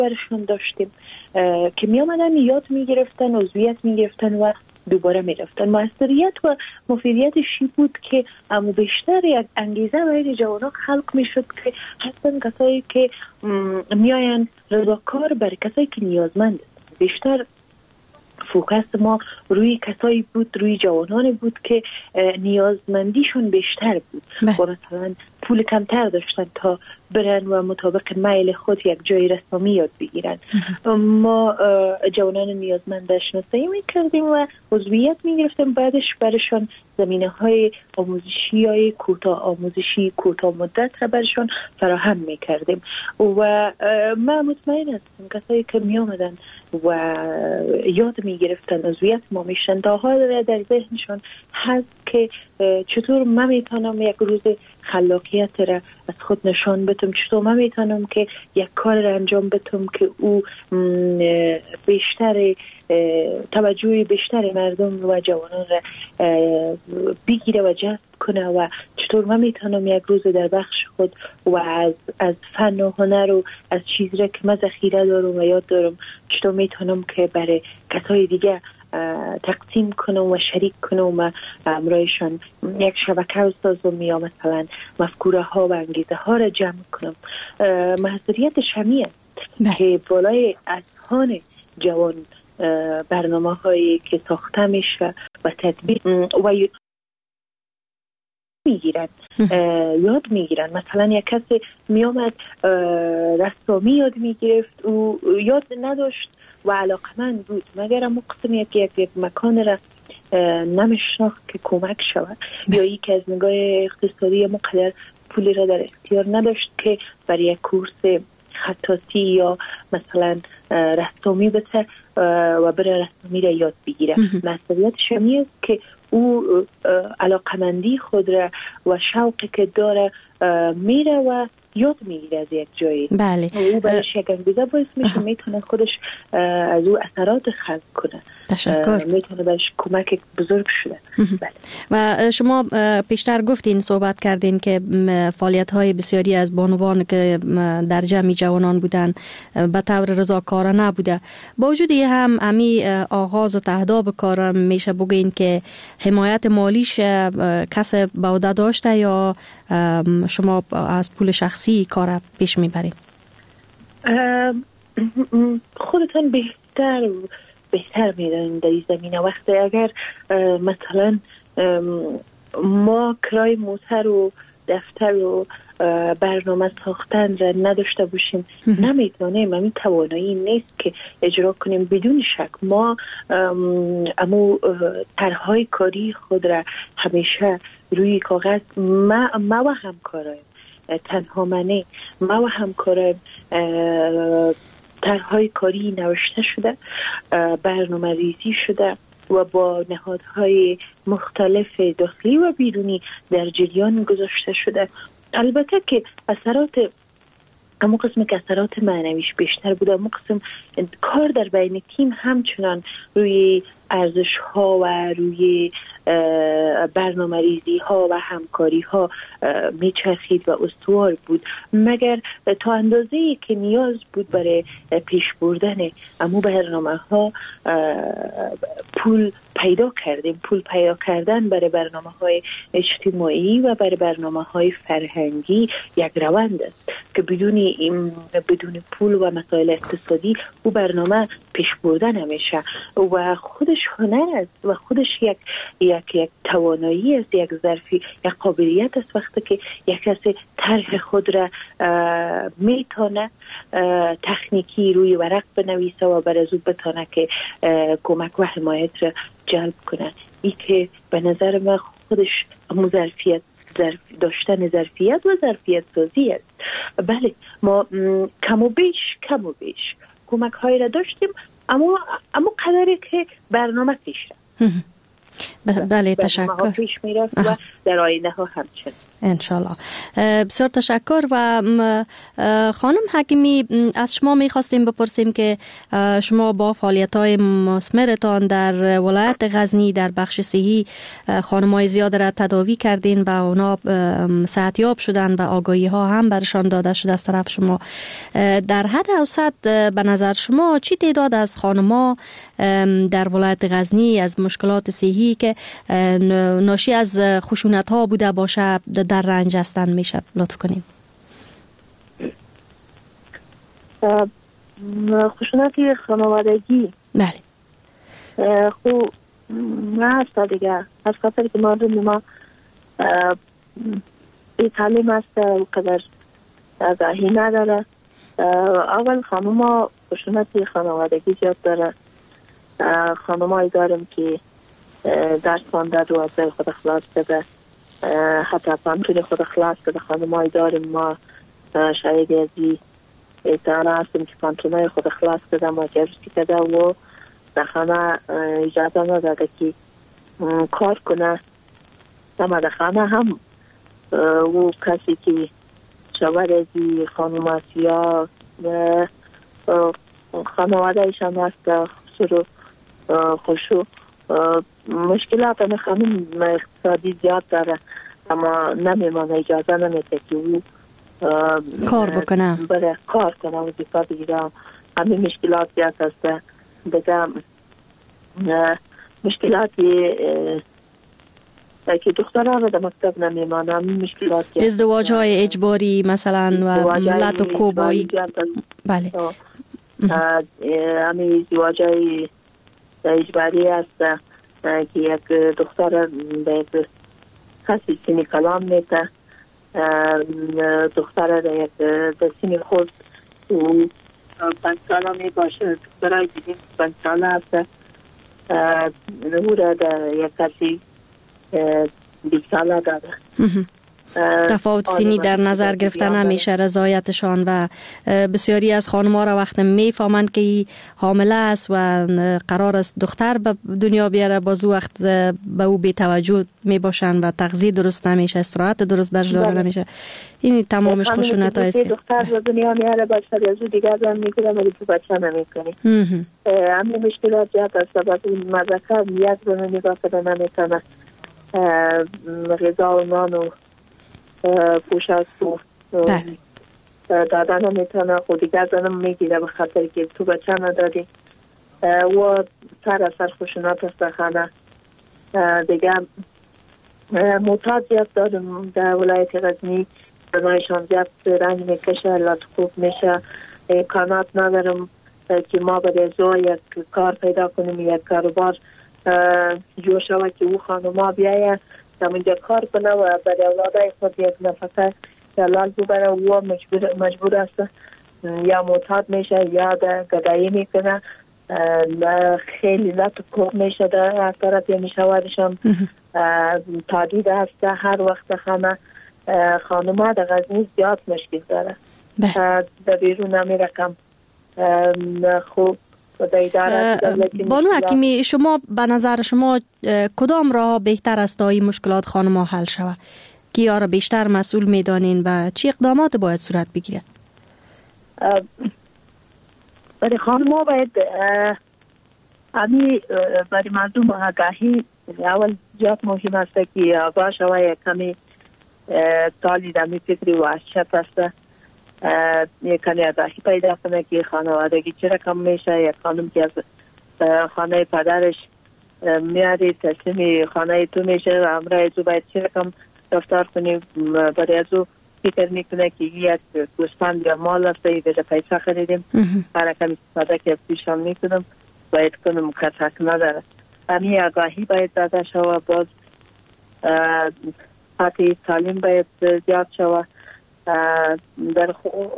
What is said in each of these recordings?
برشون داشتیم که می آمدن یاد می گرفتن، عضویت می گرفتن و دوباره می رفتن. موثریت و مفیدیتش بود که امو بیشتر یک انگیزه برای جوانان خلق می شد که حتی کسایی که می آین رضاکار برای کسایی که نیازمند است. بیشتر فوکس ما روی کسایی بود، روی جوانان بود که نیازمندیشون بیشتر بود و مثلا پول کمتر داشتن تا برن و مطابق میل خود یک جای رسمی یاد بگیرن. ما جوانان نیازمندش شناسایی میکردیم و عضویت میگرفتیم، بعدش برشان زمینه های آموزشی کوتاه مدت را برشان فراهم میکردیم و من مطمئن هستم کسایی که می آمدن و یاد میگرفتن عضویت ما میشن تا حال در ذهنشان هست که چطور من میتونم یک روز خلاقیت را از خود نشان بدم، چطور من میتونم که یک کار را انجام بدم که او بیشتر توجه بیشتر مردم و جوانان را بگیره و جذب کنه و چطور من میتونم یک روز در بخش خود و از فن و هنر و از چیزی را که من ذخیره دارم و یاد دارم چطور میتونم که برای کسای دیگه تقسیم کنم و شریک کنم و امرایشان یک شبکه سازم یا مثلا مفکوره ها و انگیزه ها را جمع کنم. محضریت شمیه که بالای اذهان جوان برنامه هایی که ساخته میشه و تطبیق و میگیرن یاد میگیرن. مثلا یک کسی میامد رسامی یاد میگرفت و یاد نداشت و علاقمند بود مگر اما قسم یک مکان را نمیشناخت که کمک شود یا یک از نگاه اقتصادی مقدر پولی را در اختیار نداشت که برای یک کورس خطاطی یا مثلا رسامی بده و برای رسامی را یاد بگیره. مسئولیت شمی است که او علاقمندی خود را و شوقی که داره میره و یاد میگیره از یک جایی. بله. او برایش یک انگیزه باعث میشه میتونه خودش از او اثرات خلق کنه. تشکر. میتونه برایش کمک بزرگ شده. بله. و شما پیشتر گفتین صحبت کردین که فعالیت های بسیاری از بانوان که در جمع جوانان بودن به طور رضاکارانه بوده. با وجود هم امی آغاز و تهداب کار میشه بگین که حمایت مالیش کس به عهده داشته یا شما از پول شخصی کار پیش میبرین؟ خودتان بهتر میدونیم در این زمینه. وقتی اگر مثلا ما کرای موتر و دفتر و برنامه ساختن را نداشته باشیم نمیتونیم، همین توانایی نیست که اجرا کنیم. بدون شک ما امو طرحهای کاری خود را همیشه روی کاغذ ما و همکارایم تنها منه ما و همکارایم طرحهای کاری نوشته شده، برنامه ریزی شده و با نهادهای مختلف داخلی و بیرونی در جریان گذاشته شده. البته که اما قسم که اثرات معنویش بیشتر بوده، اما قسم کار در بین تیم همچنان روی ارزش ها و روی برنامه ریزی ها و همکاری ها میچرخید و استوار بود، مگر تا اندازه‌ای که نیاز بود برای پیش بردن امو برنامه ها پول پیدا کردن برای برنامه های اجتماعی و برای برنامه های فرهنگی یک روند است که بدون پول و مسائل اقتصادی او برنامه پیش بردن نمیشه و خودش هنر است و خودش یک توانایی است، یک قابلیت است. وقتی که یک کسی طرح خود را میتونه تکنیکی روی ورق بنویسه و بر از او بتونه که کمک و حمایت را جلب کنه، این که به نظر من خودش داشتن ظرفیت و ظرفیت سازی است. بله ما کم و بیش کمک های را داشتیم، اما قدری که برنامه پیش رفت. بله تشکر. پیش میرفت و در آینده ها همچنین. انشالله. بسیار تشکر. و خانم حکیمی، از شما میخواستیم بپرسیم که شما با فعالیت‌های مثمرتان در ولایت غزنی در بخش صحی خانم‌های زیاد را تداوی کردین و اونا صحتیاب شدن و آگاهی ها هم برشان داده شده از طرف شما. در حد اوسط به نظر شما چی تعداد از خانم‌ها در ولایت غزنی از مشکلات صحی که ناشی از خشونت‌ها بوده باشه در رنج هستن میشه لطف کنیم؟ خشونت خانوادگی بله خوب نه هست دیگه، از خاطر که ما بی تعلیم است و قدر آگاهی نداره. اول خانم ها خشونت خانوادگی زیاد داره. خانم هایی داریم که درس خونده دو از خود خلاص بده، حتی پانتون خود خلاص بده. خانم هایی داریم ما شاید ازی اتحانه هستیم که پانتون خود خلاص بده ما جرسی کده و در خانه اجازه نداده که کار کنه. اما در خانه هم و کسی که شوهر ازی خانم هست یا خانواده ایشان هست سرو خوشو مشکلات همه خانم اقتصادی زیاد داره، اما نمیمانه، اجازه نمیده که او کار بکنه، بره کار کنه و دیفا بگیره. همه مشکلات زیاد هست. بگم مشکلاتی که دخترها رو در مکتب نمیمانه، همه مشکلات ازدواج های اجباری مثلا و ملت و کوبایی. بله همه ازدواج های اجباری هست که یک دختر به یک کسی سینی کلام میده، دختر در یک سینی خود 5 ساله می باشه، دخترهای دیدیم 5 ساله هست، او را در یک کسی 20 ساله داده. تفاوت سینی در نظر گرفتن نمیشه رضایتشان و بسیاری از خانم‌ها را وقت میفهمند که حامله است و قرار است دختر به دنیا بیاره، باز وقت به او بی توجه میباشن و تغذیه درست نمیشه، استراحت درست برش داده نمیشه. این تمامش خشونت است. دختر به دنیا میاره باز از او دیگه زن میگیره ولی تو بچه نمیکنی. همین مشکلات زیاد است. بعد مذکر یک زن نگاه کنه نمیتونه، غذا و نان و پوشاک و دادن نمیتونه، خود دیگر زنم میگیره به خاطر که تو بچه ندادی و سر اثر خشونت است در خانه. دیگه معتاد زیاد دارم در ولایت غزنی، زنایشان زیاد رنگ میکشه، علت خوب میشه، امکانات ندارم که ما به زو یک کار پیدا کنیم، یک کاروبار جور شود که او خانوما بیایه همونجا کار کنه و برای اولادای خود یک نفقه حلال ببره. و مجبور است یا معتاد میشه یا گدایی میکنه، خیلی لط کوب میشه در طرف یا میشوارشان تادید است. هر وقت خانه خانوما در غزنی زیاد مشکل داره، در بیرون نمیره کم خوب. بانو حکیمی، شما به نظر شما کدام راه بهتر است تا این مشکلات خانم‌ها حل شود؟ کیا را بیشتر مسئول میدانین و چی اقدامات باید صورت بگیره؟ برای خانم‌ها باید برای مردم آگاهی اول زیاد مهم است که آگاه شود، کمی تعلیم دمی فکری و اشرف است، یک کمی آگاهی پیدا کنه که خانوادگی چه رقم میشه. یک خانم که از خانه پدرش میاری تسلیم خانه تو میشه و امرای تو باید چه رقم رفتار کنی. برای از او فکر میکنه که یک گوسفند یا مال است، به پیسه خریدیم برای کمی استفاده که پیشان میکنم باید کنم کتک نداره. همین آگاهی باید داده شود. باز حتی تعلیم باید زیاد شود. در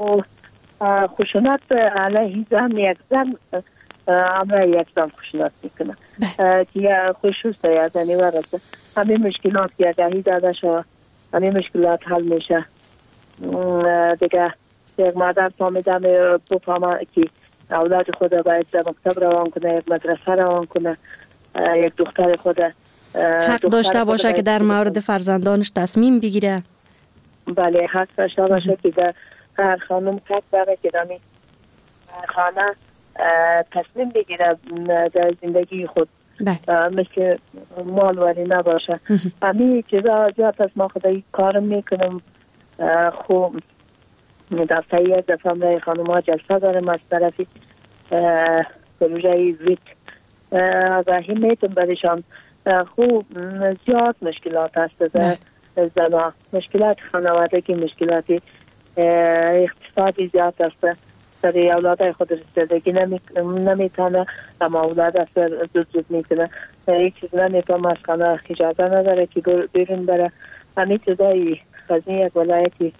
خشونت علیه زن، یک زن امرای یک زن خشونت میکنه که خصوص یا زنی ورسته. همین مشکلات که آگاهی داده شود همین مشکلات حل میشه. دیگه یک مادر فهمیدم بفهمه که اولاد خود باید در مکتب روان کنه، یک مدرسه روان کنه، یک دختر خود حق داشته باشه که در مورد فرزندانش تصمیم بگیره. بله حق داشته باشه که در هر خانم حق داره که در خانه تصمیم بگیره در زندگی خود مثل مالوری نباشه. همین چیزا زیاد از ما خدایی کارم میکنم. خوب دفعه یک دفعه همراه خانم ها جلسه دارم از طرفی پروژه ویت آگاهی میتون برشان. خوب زیاد مشکلات هست در زنا، مشکلات خانوادگی، مشکلات اقتصادی زیاد هست. سری اولادای خود رسیدگی نمیتونه، اما اولاد اصلا زود میکنه. یک چیز نمیتونه از خانه اجازه نداره که بیرون بره. همین چیزایی خزنی یک ولایتی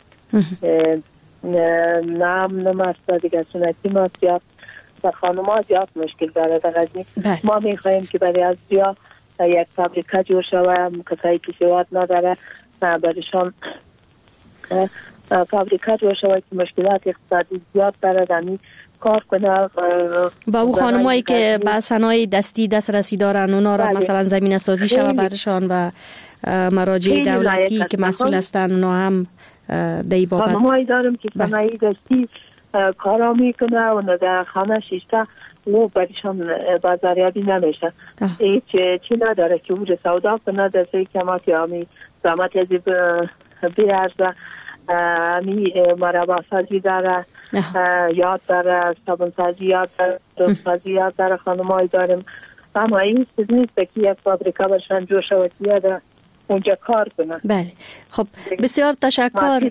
نام هست دیگه سنتی ما زیاد و خانم ها زیاد مشکل داره در غزنی. ما میخواییم که برای از بیا یک فابریکه جور شوه، کسایی که سواد نداره برایشان فابریکه جور شوه که مشکلات اقتصادی زیاد داره دمی کار کنه. با او خانمایی که با صنایع دستی دسترسی دارن اونا را مثلا زمینه سازی شوه برشان و مراجع دولتی که مسئول هستن اونا هم دی بابت خانمایی دارم که صنایع دستی کارا میکنه و در خانه شیشته و برایشان بازاریابی نمیشه. هیچ چی نداره که اونجا سودا کنه در سوی کمات یا همی زحمت ازی بیرزه. همی مربا سازی داره، یاد داره، صابون سازی یاد داره، دوست سازی یاد داره. خانمایی داریم اما این چیز نیست که یک فابریکه برشان جور شود یاده اونجا کار کنه. بله خب بسیار تشکر.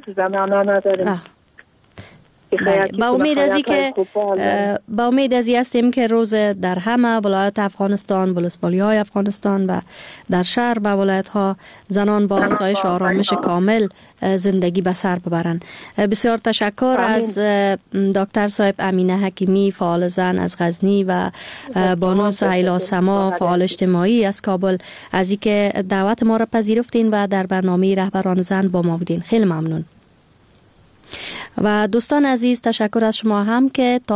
با امید ازی که با امید ازی هستیم که روز در همه ولایت افغانستان، ولسوالی های افغانستان و در شهر و ولایت ها زنان با آسایش و آرامش کامل زندگی به سر ببرن. بسیار تشکر از دکتر صاحب امینه حکیمی فعال زن از غزنی و بانو سهیلا سما فعال اجتماعی از کابل از اینکه دعوت ما را پذیرفتین و در برنامه رهبران زن با ما بودین. خیلی ممنون. و دوستان عزیز تشکر از شما هم که